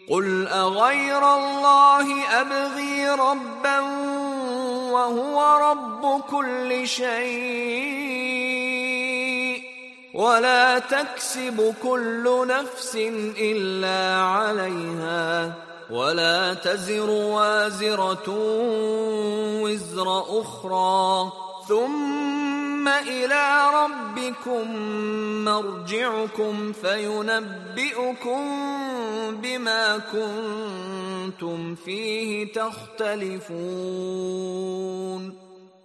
قل أغير الله أبغي ربا وهو رب كل شيء ولا تكسب كل نفس إلا عليها ولا تزر وازرة وزر أخرى ثم إلى ربكم مرجعكم فينبئكم بما كنتم فيه تختلفون